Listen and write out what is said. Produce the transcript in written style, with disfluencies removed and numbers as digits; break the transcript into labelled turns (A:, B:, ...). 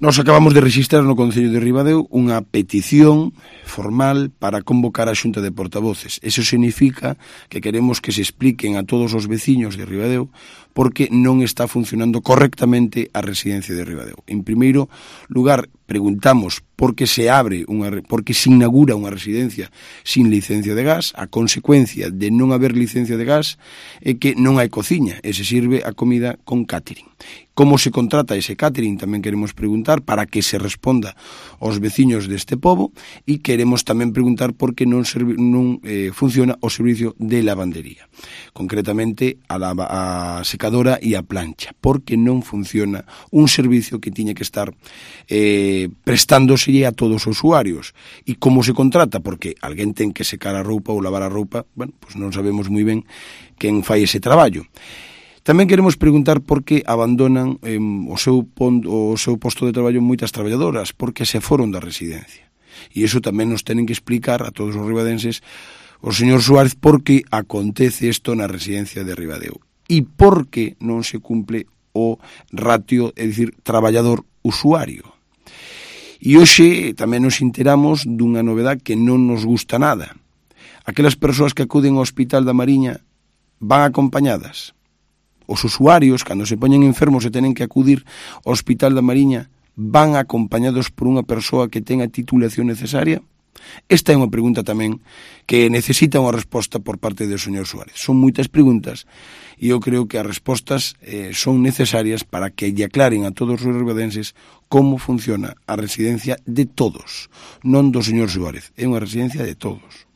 A: Nos acabamos de rexistrar no Concello de Ribadeo unha petición formal para convocar a Xunta de Portavoces. Eso significa que queremos que se expliquen a todos os veciños de Ribadeo porque non está funcionando correctamente a residencia de Ribadeo. En primeiro lugar, preguntamos por que se inaugura unha residencia sin licencia de gas. A consecuencia de non haber licencia de gas é que non hai cociña e se sirve a comida con catering. Como se contrata ese catering tamén queremos preguntar para que se responda aos veciños deste pobo e queremos tamén preguntar por que non funciona o servicio de lavandería, concretamente a secadora e a plancha, porque non funciona un servicio que tiña que estar prestándoselle a todos os usuarios. E como se contrata? Porque alguén ten que secar a roupa ou lavar a roupa, bueno, pues non sabemos moi ben quen fai ese traballo. Tamén queremos preguntar por que abandonan o seu posto de traballo moitas traballadoras, porque se foron da residencia. E iso tamén nos tenen que explicar a todos os ribadenses o señor Suárez por que acontece isto na residencia de Ribadeo e por que non se cumple o ratio, é dicir, traballador-usuario. E hoxe tamén nos enteramos dunha novedad que non nos gusta nada. Aquelas persoas que acuden ao Hospital da Mariña van acompañadas. Os usuarios, cando se poñen enfermos e tenen que acudir ao Hospital da Mariña, van acompañados por unha persoa que ten a titulación necesaria? Esta é unha pregunta tamén que necesita unha resposta por parte do señor Suárez. Son moitas preguntas e eu creo que as respostas son necesarias para que lle aclaren a todos os ribadenses como funciona a residencia de todos, non do señor Suárez, é unha residencia de todos.